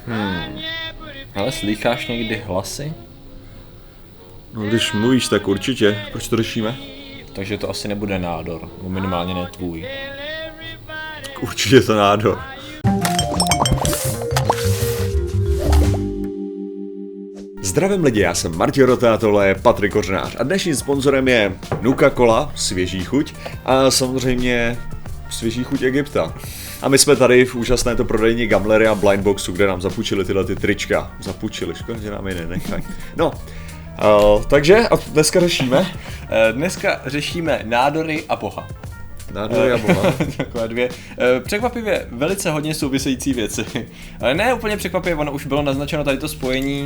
Ale slýcháš někdy hlasy? No když mluvíš, tak určitě. Proč to řešíme? Takže to asi nebude nádor, nebo minimálně ne tvůj. Tak určitě to nádor. Zdravím lidi, já jsem Martin Rota, tohle je Patrik Kořenář a dnešním sponzorem je Nuka-Cola, svěží chuť a samozřejmě svěží chuť Egypta. A my jsme tady v úžasné to prodejně Gamblery a Blindboxu, kde nám zapůjčili tyhle ty trička. Zapůjčili, škoda, že nám je nenechají. No, takže a dneska řešíme? Dneska řešíme nádory a boha. Nádory a boha. Takové dvě překvapivě velice hodně související věci. Ale ne úplně překvapivě, ono už bylo naznačeno tady to spojení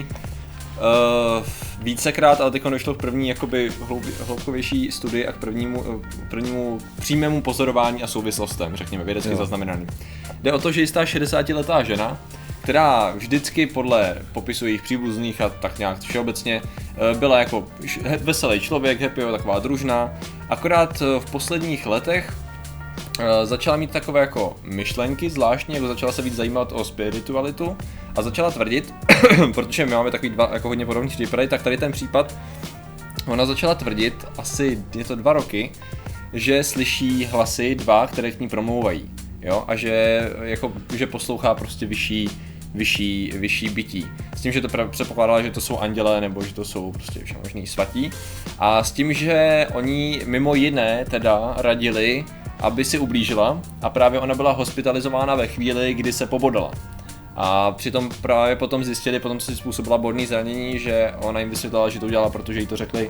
vícekrát, ale teď došlo k první jakoby hloubkovější studii a k prvnímu přímému pozorování a souvislostem, řekněme, vědecky zaznamenaným. Jde o to, že jistá 60letá žena, která vždycky podle popisu jejich příbuzných a tak nějak všeobecně byla jako veselý člověk, happy, taková družná, akorát v posledních letech začala mít takové jako myšlenky zvláštní, jako začala se víc zajímat o spiritualitu a začala tvrdit, protože my máme takový dva jako hodně podobných případy, tak tady ten případ, ona začala tvrdit, asi je to 2 roky, že slyší hlasy dva, které k ní promlouvají, jo, a že poslouchá prostě vyšší bytí. S tím, že to předpokládala, že to jsou andělé nebo že to jsou prostě všemožný svatí. A s tím, že oni mimo jiné teda radili, aby si ublížila a právě ona byla hospitalizována ve chvíli, kdy se pobodala. A přitom právě potom zjistili, potom si způsobila bodný zranění, že ona jim vysvětlila, že to udělala, protože jí to řekli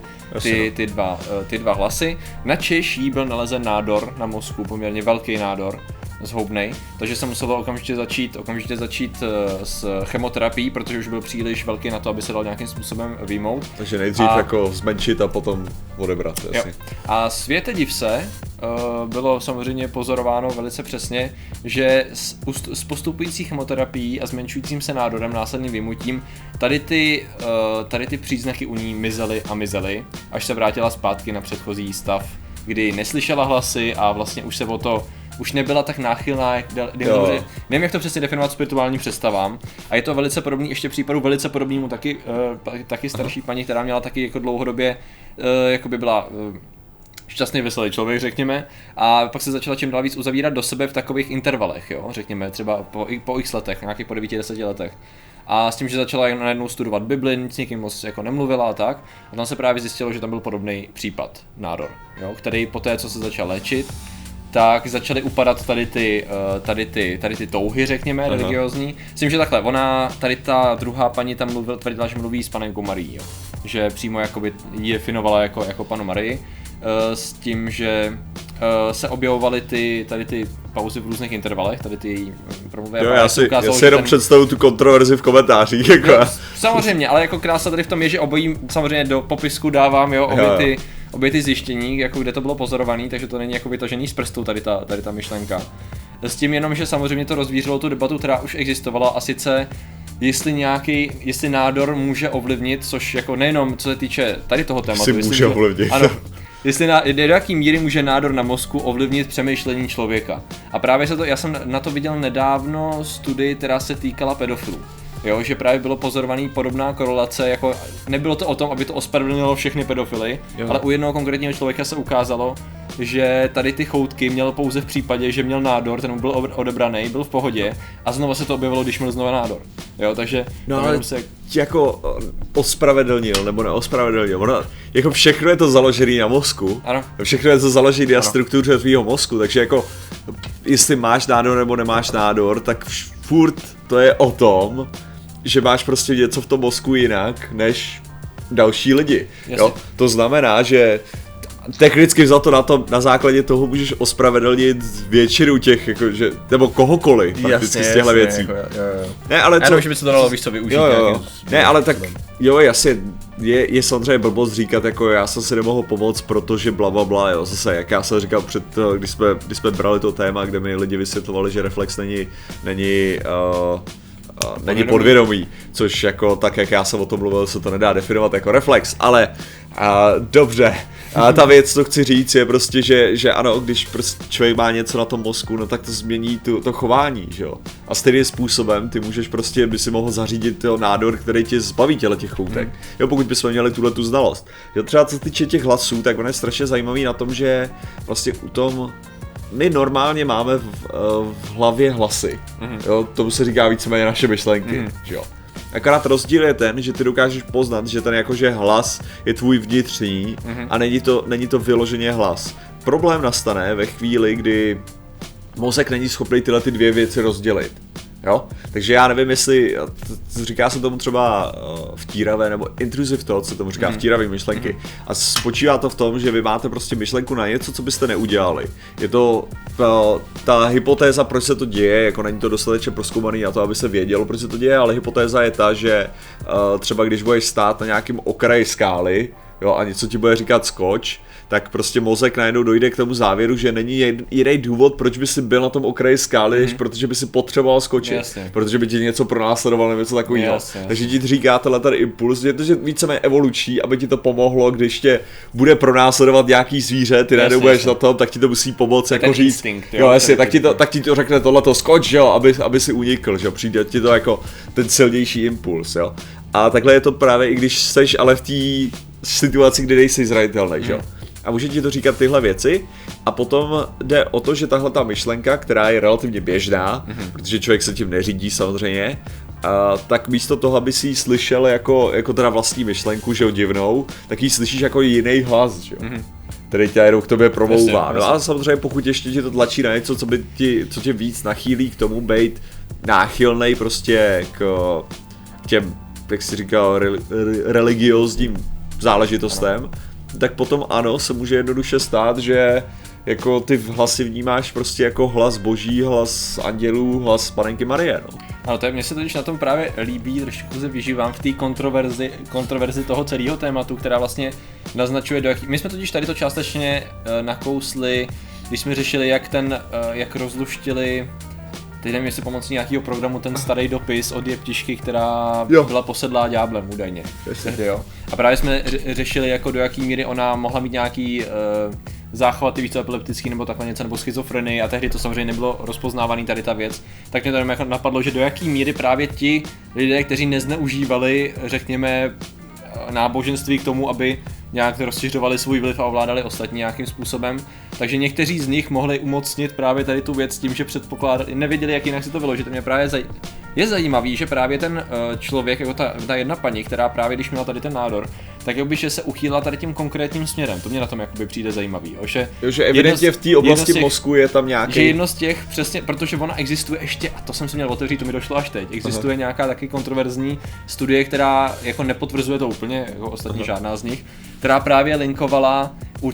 ty dva hlasy. Načež jí byl nalezen nádor na mozku, poměrně velký nádor, zhoubnej, takže se muselo okamžitě začít s chemoterapií, protože už byl příliš velký na to, aby se dal nějakým způsobem vyjmout. Takže nejdřív jako zmenšit a potom odebrat asi. A světe div se, bylo samozřejmě pozorováno velice přesně, že s postupující chemoterapií a zmenšujícím se nádorem, následným vyjmutím, tady ty příznaky u ní mizely, až se vrátila zpátky na předchozí stav, kdy neslyšela hlasy a vlastně už nebyla tak náchylná, nevím, jak to přesně definovat spirituálním představám. A je to velice podobný, ještě případu velice podobnému taky starší paní, která měla taky jako dlouhodobě, jakoby byla šťastný, veselý člověk, řekněme, a pak se začala čím dál víc uzavírat do sebe v takových intervalech, jo, řekněme, třeba po x letech, nějakých po 9-10 letech. A s tím, že začala najednou studovat Bibli, nic s nikým moc jako nemluvila a tak, a tam se právě zjistilo, že tam byl podobný případ, nádor, jo, který poté, co se začal léčit, tak začaly upadat tady ty touhy, řekněme, religiózní. S tím, že takhle, tady ta druhá paní tam tvrdila, že mluví s panenkou Marií, jo. Že přímo jakoby ji definovala jako panu Marii, s tím, že se objevovaly tady ty pauzy v různých intervalech, tady ty její promluvy. Jo, já si jenom představu tu kontroverzi v komentářích. Jako. Jo, samozřejmě, ale jako krása tady v tom je, že obojím samozřejmě do popisku dávám obě ty zjištění, jako kde to bylo pozorované, takže to není jako vytažený z prstů tady ta myšlenka. S tím jenom, že samozřejmě to rozvířilo tu debatu, která už existovala, a sice jestli nádor může ovlivnit, což jako nejenom co se týče tady toho tématu, může ovlivnit. Ano. Do jaký míry může nádor na mozku ovlivnit přemýšlení člověka. A právě já jsem na to viděl nedávno studii, která se týkala pedofilů. Jo, že právě bylo pozorovaný podobná korelace, jako nebylo to o tom, aby to ospravedlnilo všechny pedofily, ale u jednoho konkrétního člověka se ukázalo, že tady ty choutky měl pouze v případě, že měl nádor, ten byl odebraný, byl v pohodě a znova se to objevilo, když měl znova nádor. Jo, takže ale jako ospravedlnil nebo neospravedlnil. Ono, jako všechno je to založené na mozku. Ano. Všechno je to založené na struktuře tvýho mozku, takže jako jestli máš nádor nebo nemáš nádor, tak furt to je o tom, že máš prostě něco v tom mozku jinak než další lidi. Jo? To znamená, že technicky vzato na základě toho můžeš ospravedlnit většinu těch, jakože, nebo kohokoliv prakticky z těchto věcí. Jako, jo. Ne, ale co... že by se to dalo, víš co, využít. Jo. Ne, ale tak, jo, jasně, je samozřejmě blbost říkat, jako já jsem si nemohl pomoct, protože blablabla, jo, zase, jak já jsem říkal před, když jsme brali to téma, kde mi lidi vysvětlovali, že reflex není není podvědomí, což jako tak, jak já jsem o tom mluvil, se to nedá definovat jako reflex, ale dobře. A ta věc, co chci říct, je prostě, že ano, když prostě člověk má něco na tom mozku, no tak to změní to chování, že jo. A stejným způsobem ty můžeš prostě, by si mohl zařídit nádor, který tě zbaví těch choutek. Jo, pokud bychom měli tu znalost. Jo, třeba co se týče těch hlasů, tak ono je strašně zajímavý na tom, že vlastně u tom my normálně máme v hlavě hlasy. Jo, tomu se říká víceméně naše myšlenky, že jo. Akorát rozdíl je ten, že ty dokážeš poznat, že ten jakože hlas je tvůj vnitřní a není to vyloženě hlas. Problém nastane ve chvíli, kdy mozek není schopný tyhle ty dvě věci rozdělit. Jo? Takže já nevím, jestli, říká se tomu třeba vtíravé nebo intrusive thought, se tomu říká vtíravé myšlenky. A spočívá to v tom, že vy máte prostě myšlenku na něco, co byste neudělali. Je to ta hypotéza, proč se to děje, jako není to dostatečně prozkoumaný na to, aby se vědělo, proč se to děje, ale hypotéza je ta, že třeba když budeš stát na nějakém okraji skály, jo, a něco ti bude říkat skoč, tak prostě mozek najednou dojde k tomu závěru, že není jiný důvod, proč by si byl na tom okraji skály, než protože by si potřeboval skočit, jasně. Protože by ti něco pronásledovalo nebo něco takového. Takže ti říká ten impuls, je to že víceméně evoluční, aby ti to pomohlo, když tě bude pronásledovat nějaký zvíře, ty najednou budeš na tom, tak ti to musí pomoct jako říct. Instinkt, jo, jasně, tak ti to řekne tohleto skoč, jo, aby si unikl, že přijde ti to jako ten silnější impuls, jo. A takhle je to právě, i když seš ale v té situaci, kdy nejsi zranitelný, že jo. A může ti to říkat tyhle věci a potom jde o to, že tahle ta myšlenka, která je relativně běžná, protože člověk se tím neřídí samozřejmě, tak místo toho, aby si ji slyšel jako teda vlastní myšlenku, že jo, divnou, tak ji slyšíš jako jiný hlas, že jo. Který tě jenom k tobě promlouvá. No a samozřejmě pokud ještě ti to tlačí na něco, co tě víc nachýlí k tomu být náchylnej prostě k těm, jak jsi říkal, religiózním záležitostem, tak potom ano, se může jednoduše stát, že jako ty hlasy vnímáš prostě jako hlas boží, hlas andělů, hlas panenky Marie, no. Ano, to je, mně se totiž na tom právě líbí, trošku se vyžívám v té kontroverzi toho celého tématu, která vlastně naznačuje do jaký... My jsme totiž tady to částečně nakousli, když jsme řešili, jak rozluštili, teď nevím, jestli pomocí nějakého programu, ten starý dopis od jeptišky, která byla posedlá ďáblem údajně. Jo. A právě jsme řešili, jako do jaký míry ona mohla mít nějaký záchvaty více epileptický nebo takhle něco, nebo schizofrenii, a tehdy to samozřejmě nebylo rozpoznávaný tady ta věc. Tak mě to jako napadlo, že do jaký míry právě ti lidé, kteří nezneužívali, řekněme, náboženství k tomu, aby nějak rozšiřovali svůj vliv a ovládali ostatní nějakým způsobem. Takže někteří z nich mohli umocnit právě tady tu věc tím, že nevěděli, jak jinak si to vyložit. Mě právě je zajímavý, že právě ten člověk, jako ta jedna paní, která právě když měla tady ten nádor, tak jakoby, že se uchýlila tady tím konkrétním směrem. To mě na tom jakoby přijde zajímavý. Že evidentně v té oblasti mozku je tam nějaký... Že jedno z těch, přesně, protože ona existuje ještě, a to jsem si měl otevřít, to mi došlo až teď, existuje nějaká taky kontroverzní studie, která jako nepotvrzuje to úplně, jako ostatní žádná z nich, která právě linkovala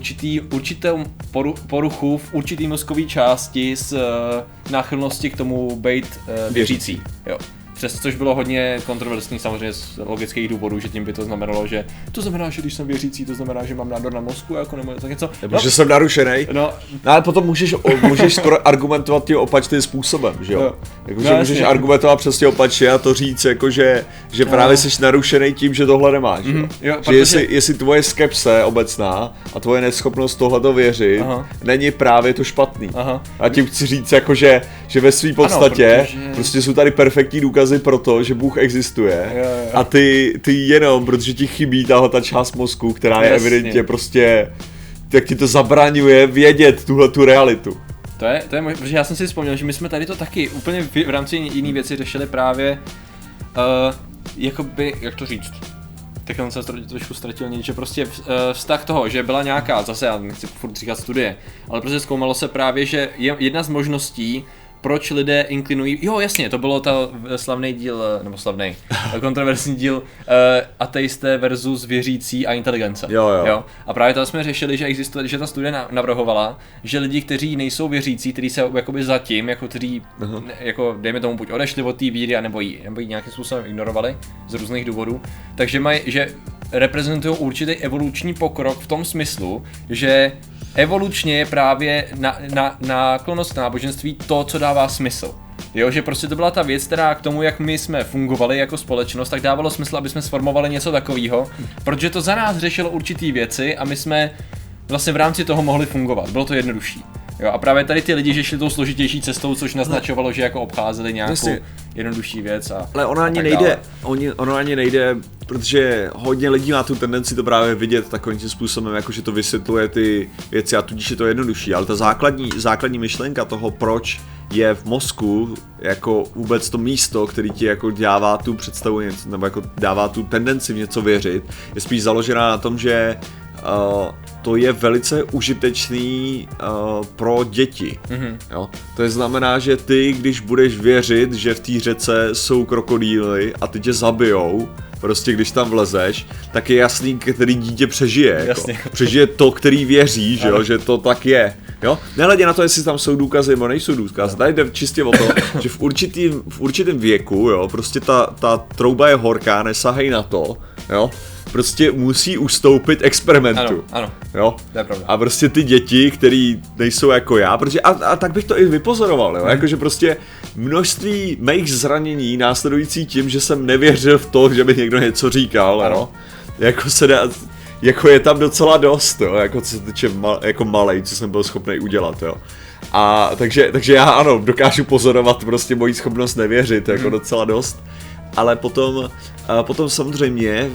určitou poruchu v určitý mozkové části s náchylnosti k tomu být věřící. Jo. Což bylo hodně kontroverzní samozřejmě z logických důvodů, že tím by to znamenalo, že to znamená, že když jsem věřící, to znamená, že mám nádor na mozku, jako nebo tak něco. Nebo že jsem narušenej. No, ale potom můžeš skoro argumentovat tím opačným způsobem, že jo? Jakože můžeš argumentovat přesně opačně a to říct, jakože že právě jsi narušenej tím, že tohle nemáš, jo? Že jestli tvoje skepse obecná a tvoje neschopnost tohleto věřit, není právě to špatný. A tím chci říct, jakože že ve své podstatě prostě jsou tady perfektní důkazy pro to, že Bůh existuje. Jo. A ty jenom, protože ti chybí ta část mozku, která je evidentně prostě, tak ti to zabraňuje vědět tu realitu. To je protože já jsem si vzpomněl, že my jsme tady to taky úplně v rámci jiný věci řešili právě, jakoby, jak to říct, tak on se trošku ztratil že prostě vztah toho, že byla nějaká, zase já nechci furt říkat studie, ale prostě zkoumalo se právě, že je jedna z možností, proč lidé inklinují, jo jasně, to bylo ta slavný díl, nebo slavný, kontroverzní díl ateisté versus věřící a inteligence. Jo. A právě tam jsme řešili, že existuje, že ta studie navrhovala, že lidi, kteří nejsou věřící, kteří se jakoby zatím, jako kteří, jako dejme tomu buď odešli od té víry, nebo ji nějakým způsobem ignorovali z různých důvodů, takže že reprezentují určitý evoluční pokrok v tom smyslu, že evolučně je právě náklonnost k náboženství to, co dává smysl. Jo, že prostě to byla ta věc, která k tomu, jak my jsme fungovali jako společnost, tak dávalo smysl, aby jsme sformovali něco takového, protože to za nás řešilo určitý věci a my jsme vlastně v rámci toho mohli fungovat, bylo to jednodušší. Jo, a právě tady ty lidi, že šli tou složitější cestou, což naznačovalo, že jako obcházeli nějakou jednodušší věc a ale ona ani nejde, protože hodně lidí má tu tendenci to právě vidět takovým tím způsobem, jako že to vysvětluje ty věci a tudíž je to jednodušší, ale ta základní myšlenka toho, proč je v mozku jako vůbec to místo, který ti jako dává tu představu něco, nebo jako dává tu tendenci v něco věřit, je spíš založená na tom, že to je velice užitečný pro děti. Jo? To znamená, že ty, když budeš věřit, že v té řece jsou krokodýly a ty tě zabijou, prostě když tam vlezeš, tak je jasný, který dítě přežije. Jako. Přežije to, který věří, že, jo? Že to tak je. Jo? Nehledě na to, jestli tam jsou důkazy nebo nejsou důkazy. Tady jde čistě o to, že v určitém věku, jo, prostě ta trouba je horká, nesahej na to, jo. Prostě musí ustoupit experimentu. Ano, jo? To je pravda. A prostě ty děti, který nejsou jako já, protože a tak bych to i vypozoroval, jo? Jakože prostě množství mých zranění následující tím, že jsem nevěřil v to, že by někdo něco říkal, jo? Jako se dá, jako je tam docela dost, jo? Jako co se týče jako malej, co jsem byl schopný udělat, jo? A takže já ano, dokážu pozorovat prostě moji schopnost nevěřit, jako docela dost. Ale potom samozřejmě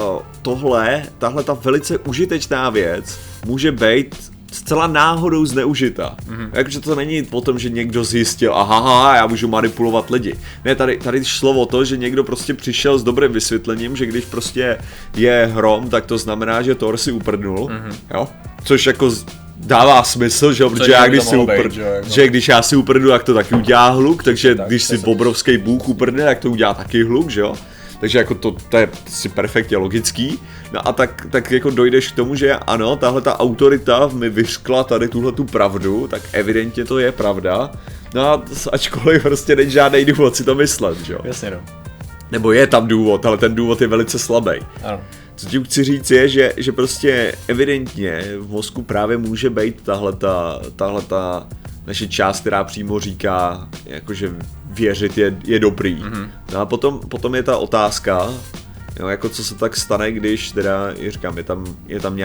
tahle ta velice užitečná věc může být zcela náhodou zneužita. Takže to není o tom, že někdo zjistil, aha, já můžu manipulovat lidi. Ne, tady šlo o to, že někdo prostě přišel s dobrým vysvětlením, že když prostě je hrom, tak to znamená, že Thor si uprdnul, jo? Což jako dává smysl, že jo, protože když já si uprdnu, tak to taky udělá hluk, takže když si obrovský bůh uprdne, tak to udělá taky hluk, že jo. Takže jako to je si perfektně logický. No a tak jako dojdeš k tomu, že ano, tahle ta autorita mi vyřkla tady tuhletu pravdu, tak evidentně to je pravda. No a ačkoliv prostě není žádný důvod si to myslet, že jo. Jasně, no. Nebo je tam důvod, ale ten důvod je velice slabý. Ano. Co tím chci říct je, že prostě evidentně v mozku právě může být tahleta naše část, která přímo říká, jakože věřit je dobrý. No a potom je ta otázka, jo, jako co se tak stane, když teda, říkám, je tam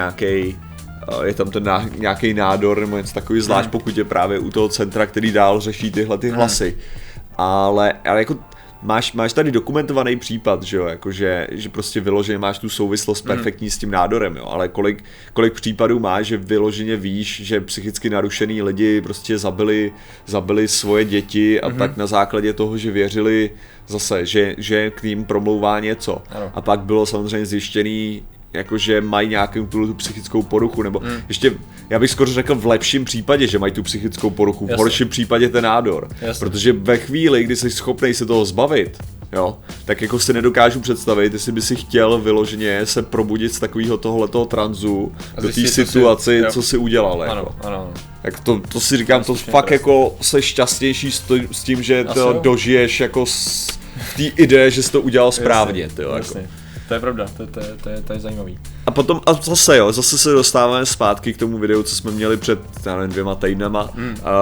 nějaký nádor nebo něco takový, zvlášť pokud je právě u toho centra, který dál řeší tyhle ty hlasy. Ale jako máš tady dokumentovaný případ, že jo, jakože, že prostě vyloženě máš tu souvislost perfektní s tím nádorem, jo, ale kolik případů máš, že vyloženě víš, že psychicky narušený lidi prostě zabili svoje děti a tak na základě toho, že věřili zase, že k ním promlouvá něco. Ano. A pak bylo samozřejmě zjištěný, jakože mají nějakou tu psychickou poruchu, nebo ještě, já bych skoro řekl v lepším případě, že mají tu psychickou poruchu, v horším případě ten nádor. Protože ve chvíli, kdy jsi schopnej se toho zbavit, jo, tak jako si nedokážu představit, jestli by si chtěl vyloženě se probudit z takového tohletoho tranzu do té situaci, co si udělal. Ano, ano. Tak to si říkám, to fakt jako jsi šťastnější s tím, že to dožiješ jako v té ideje, že jsi to udělal správně. Jako. To je pravda, to je zajímavý. A potom zase se dostáváme zpátky k tomu videu, co jsme měli před 2 týdnama,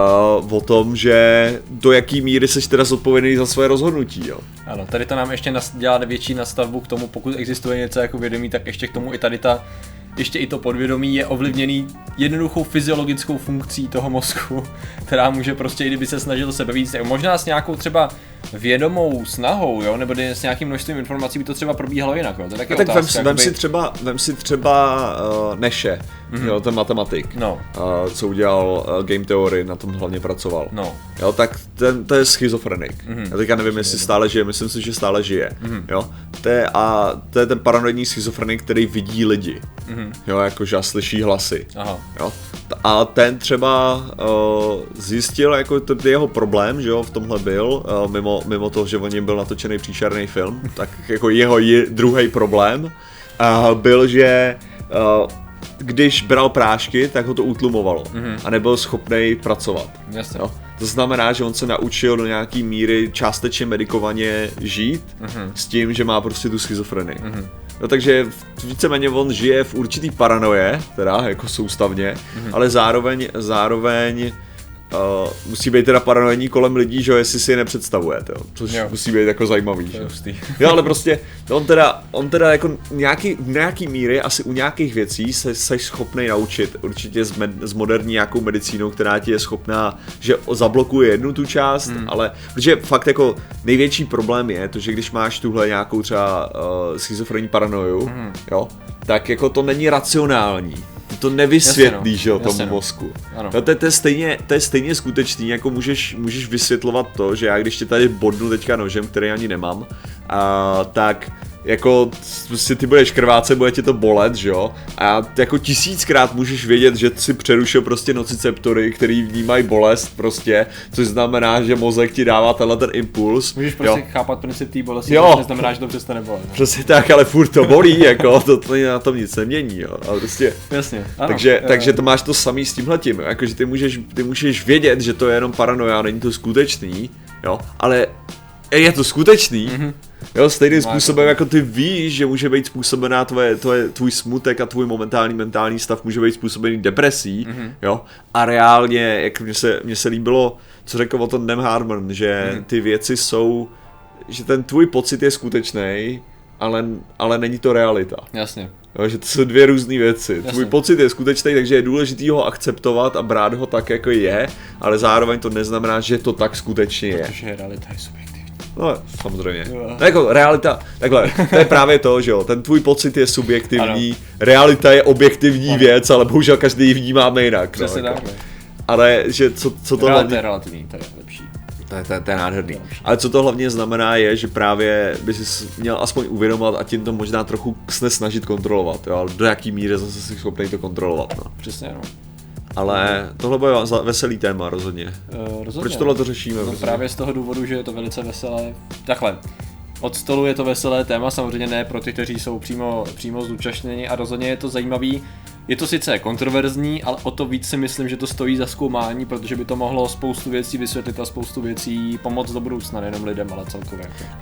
o tom, že do jaký míry seš teda zodpovědný za své rozhodnutí, jo. Ano, tady to nám ještě dělá větší nastavbu k tomu, pokud existuje něco jako vědomí, tak ještě k tomu i tady ještě i to podvědomí je ovlivněný jednoduchou fyziologickou funkcí toho mozku, která může prostě, i kdyby se snažil sebevíc, možná s nějakou třeba vědomou snahou, jo, nebo s nějakým množstvím informací by to třeba probíhalo jinak, jo. To je taky tak otázka. Vem si třeba Neše, jo, ten matematik, co udělal Game Theory, na tom hlavně pracoval. No. Jo, tak to je schizofrenik. Já teďka nevím, jestli stále žije, myslím si, že stále žije. Jo. To je ten paranoidní schizofrenik, který vidí lidi. Jo, jakože slyší hlasy. Aha. Jo. A ten třeba zjistil, jako to jeho problém, že jo, v tomhle byl, mimo to, že o něm byl natočený příšerný film, tak jako jeho druhý problém byl, že když bral prášky, tak ho to utlumovalo a nebyl schopný pracovat. Jasně. Jo. To znamená, že on se naučil do nějaký míry částečně medikovaně žít s tím, že má prostě tu schizofrenii. No takže víceméně on žije v určitý paranoje, teda jako soustavně, ale zároveň musí být teda paranoidní kolem lidí, že jestli si je nepředstavujete, jo, což musí být jako zajímavý, že? Jo, ale prostě on teda jako v nějaký míry asi u nějakých věcí seš schopnej naučit, určitě s moderní nějakou medicínou, která ti je schopná, že zablokuje jednu tu část, ale protože fakt jako největší problém je to, že když máš tuhle nějakou třeba schizofrenní paranoju, jo, tak jako to není racionální. To nevysvětlí, že jo, tomu mozku. No, to je stejně skutečný, jako můžeš vysvětlovat to, že já když tě tady bodnu teďka nožem, který ani nemám, tak jako si ty budeš krvácet, bude tě to bolet, že jo? A jako 1000krát můžeš vědět, že si přerušil prostě nociceptory, který vnímají bolest prostě, což znamená, že mozek ti dává tenhle ten impuls. Můžeš prostě chápat princip té bolesti, to neznamená, že to přestane bolet. No. Přesně tak, ale furt to bolí, jako to na tom nic nemění, jo. Ale prostě. Jasně. Ano, takže to máš to samý s tímhletím, jakože ty můžeš vědět, že to je jenom paranoia, není to skutečný, jo, ale je to skutečný. Jo, stejným způsobem jako ty víš, že může být způsobená tvůj smutek a tvůj momentální mentální stav může být způsobený depresí, jo, a reálně, jak mně se líbilo, co řekl o tom Dan Harmon, že ty věci jsou, že ten tvůj pocit je skutečný, ale není to realita. Jasně. Jo, že to jsou dvě různé věci. Jasně. Tvůj pocit je skutečný, takže je důležitý ho akceptovat a brát ho tak, jako je, ale zároveň to neznamená, že to tak skutečně je. Protože realita je subjektivní. No, samozřejmě. No, jako realita, takhle, to je právě to, že jo, ten tvůj pocit je subjektivní, realita je objektivní věc, ale bohužel každý ji vnímáme jinak. Přesně no, tak. jako. Ale že co to realita je relativní, to je lepší. To je nádherný. Ale co to hlavně znamená je, že právě by si měl aspoň uvědomovat a tím to možná trochu snažit kontrolovat, jo, ale do jaký míry zase jsi schopný to kontrolovat, no. Přesně, no. Ale tohle bude veselý téma rozhodně. Rozhodně. Proč tohle to řešíme? No právě z toho důvodu, že je to velice veselé. Takhle, od stolu je to veselé téma, samozřejmě ne pro ty, kteří jsou přímo zúčastněni a rozhodně je to zajímavý. Je to sice kontroverzní, ale o to víc si myslím, že to stojí za zkoumání, protože by to mohlo spoustu věcí vysvětlit a spoustu věcí pomoct do budoucna, nejenom lidem, ale celkově.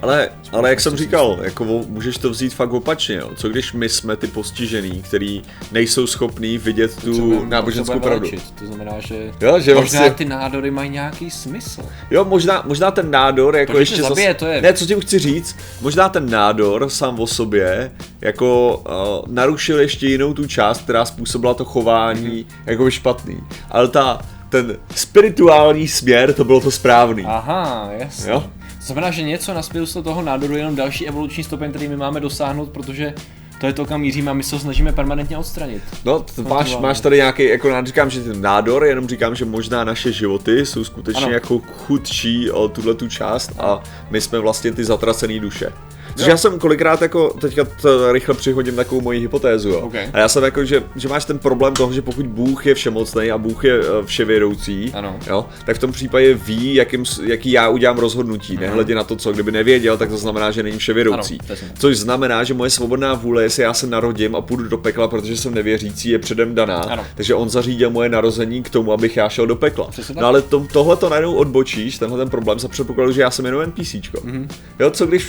Ale jak jsem říkal, jako můžeš to vzít fakt opačně, jo. Co když my jsme ty postižený, který nejsou schopní vidět tu náboženskou pravdu. To znamená, že možná vlastně ty nádory mají nějaký smysl. Jo, možná ten nádor, jako ještě zabije, to je... Ne, co ti chci říct, možná ten nádor sám o sobě, jako narušil ještě jinou tu část, která způsobila to chování jako špatný. Ale ten spirituální směr, to bylo to správný. Aha, jasně. Jo? To znamená, že něco na smyslu toho nádoru je jenom další evoluční stupeň, který my máme dosáhnout, protože to je to, kam míříme a my se ho snažíme permanentně odstranit. No, máš tady nějaký, jako já říkám, že ten nádor, jenom říkám, že možná naše životy jsou skutečně jako chudší o tuhletu část a my jsme vlastně ty zatracený duše. Což já jsem kolikrát jako, teďka rychle přihodím takovou moji hypotézu, jo. Okay. A já jsem jako, že máš ten problém toho, že pokud Bůh je všemocný a Bůh je vševědoucí, jo, tak v tom případě ví, jaký já udělám rozhodnutí, nehledě na to, co kdyby nevěděl, tak to znamená, že není vševědoucí. Což znamená, že moje svobodná vůle, jestli já se narodím a půjdu do pekla, protože jsem nevěřící, je předem daná. Takže on zařídil moje narození k tomu, abych já šel do pekla. No ale tohle to najednou odbočíš, tenhle ten problém za předpokladu, že já jsem jenom NPCčko. Jo,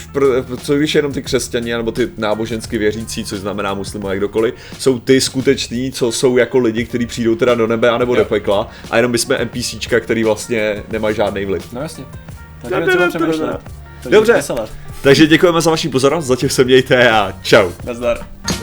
co když jenom ty křesťané nebo ty nábožensky věřící, což znamená muslimové, kdokoliv, jsou ty skuteční, co jsou jako lidi, kteří přijdou teda do nebe anebo do pekla, a jenom my jsme NPCčka, který vlastně nemají žádný vliv. No jasně. Dobře. Takže děkujeme za vaši pozornost, zatím se mějte a čau. Nazdar.